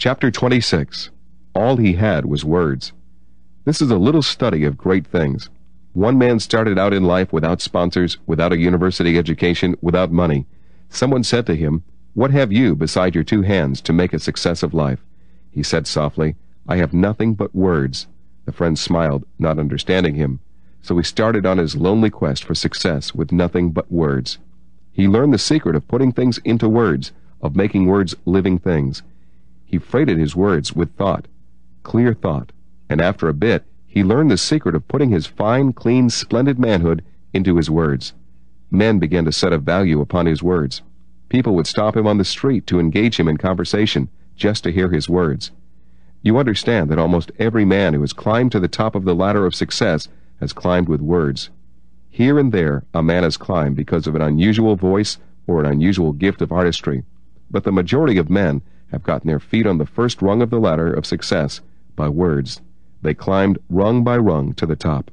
Chapter 26. All he had was words. This is a little study of great things. One man started out in life without sponsors, without a university education, without money. Someone said to him, "What have you beside your two hands to make a success of life?" He said softly, "I have nothing but words." The friend smiled, not understanding him. So he started on his lonely quest for success with nothing but words. He learned the secret of putting things into words, of making words living things. He freighted his words with thought, clear thought, and after a bit, he learned the secret of putting his fine, clean, splendid manhood into his words. Men began to set a value upon his words. People would stop him on the street to engage him in conversation, just to hear his words. You understand that almost every man who has climbed to the top of the ladder of success has climbed with words. Here and there, a man has climbed because of an unusual voice or an unusual gift of artistry. But the majority of men have gotten their feet on the first rung of the ladder of success by words. They climbed rung by rung to the top.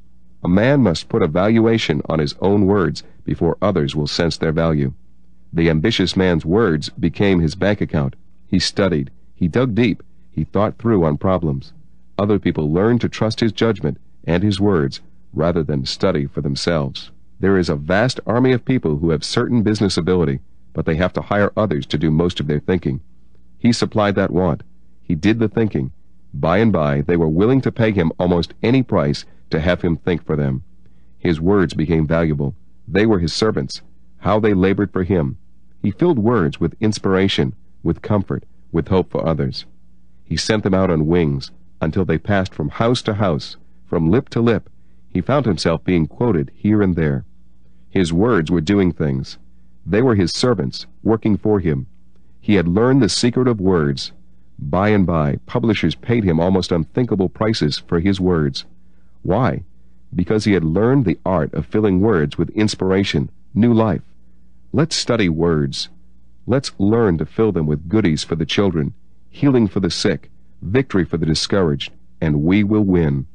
A man must put a valuation on his own words before others will sense their value. The ambitious man's words became his bank account. He studied, he dug deep, he thought through on problems. Other people learned to trust his judgment and his words rather than study for themselves. There is a vast army of people who have certain business ability, but they have to hire others to do most of their thinking. He supplied that want. He did the thinking. By and by, they were willing to pay him almost any price to have him think for them. His words became valuable. They were his servants. How they labored for him. He filled words with inspiration, with comfort, with hope for others. He sent them out on wings until they passed from house to house, from lip to lip. He found himself being quoted here and there. His words were doing things. They were his servants, working for him. He had learned the secret of words. By and by, publishers paid him almost unthinkable prices for his words. Why? Because he had learned the art of filling words with inspiration, new life. Let's study words. Let's learn to fill them with goodies for the children, healing for the sick, victory for the discouraged, and we will win.